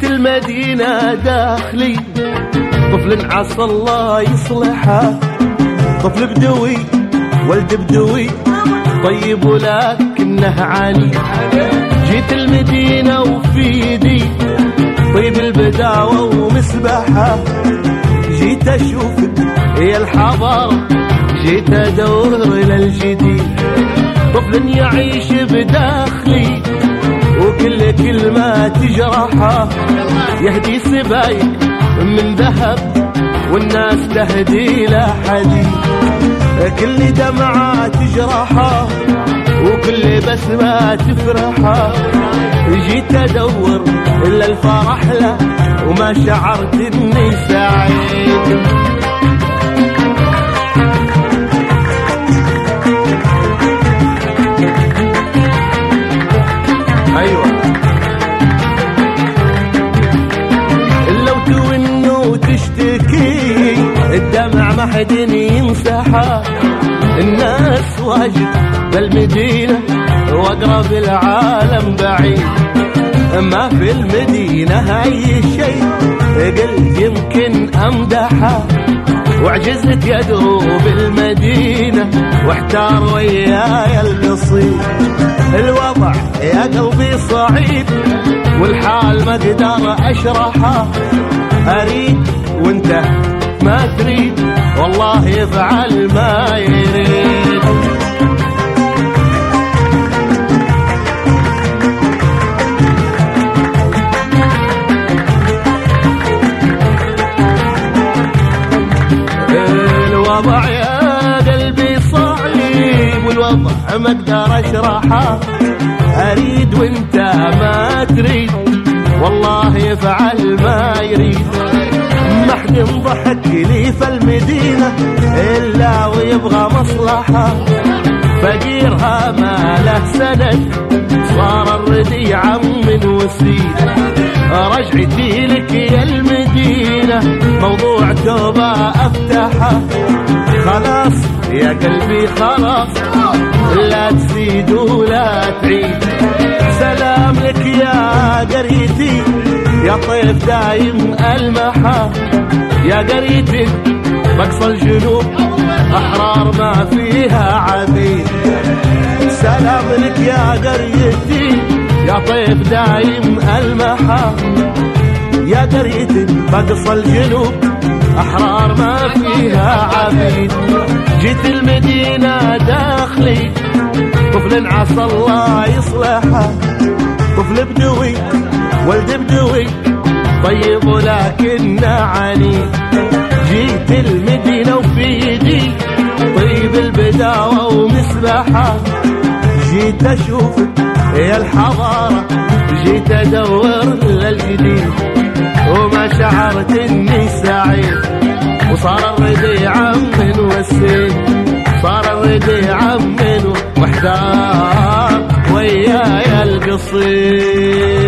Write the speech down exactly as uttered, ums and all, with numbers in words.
المدينة داخلي طفل عسى الله يصلحه، طفل بدوي ولد بدوي طيب ولكنه عاني. جيت المدينة وفي يدي طيب البداوة ومسبحة، جيت أشوف هي الحضارة، جيت أدور إلى الجديد. طفل يعيش بداخلي وكل كلمة تجرحه، يهدي سبايك من ذهب والناس تهدي له حديد. كل دمعة تجرحه وكل بسمة تفرحه، جيت أدور إلا الفرح له وما شعرت إني سعيد. أيوة لو تون وتشتكي الدمع ما حد يمسحها، الناس واجد بالمدينة واقرب العالم بعيد. ما في المدينة هاي شيء قلت يمكن امدحها، وعجزت يدروب المدينة واحتار وياي القصيد. الوضع يا قلبي صعيب والحال ما اقدر اشرحها، اريد وانت ما تريد والله يفعل ما يريد. الوضع يا قلبي صعيب والوضع ما اقدر اشرحه، اريد وانت ما تريد والله يفعل ما يريد. ما حد ضحك لي في المدينة إلا ويبغى مصلحة، فقيرها ما له سند صار الردي عم وسيد. رجعتي لك يا المدينة موضوع توبة أفتحه، خلاص يا قلبي خلاص لا تزيد ولا تعيد. سلام لك يا قريتي يا طيف دايم المحا، يا قريتي بقصى الجنوب أحرار ما فيها عبيد. سلام لك يا قريتي يا طيف دايم المحا، يا قريتي بقصى الجنوب أحرار ما فيها عبيد. جيت المدينة داخلي طفل عسى الله يصلحه، طفل بدوي ولد بدوي طيب ولكنه عنيد. جيت المدينة وفي يدي طيب البداوة ومسبحة، جيت أشوفك يا الحضارة، جيت أدور للجديد وما شعرت إني سعيد. وصار الردي عم وسيد، صار الردي عم واحتار وياي القصيد.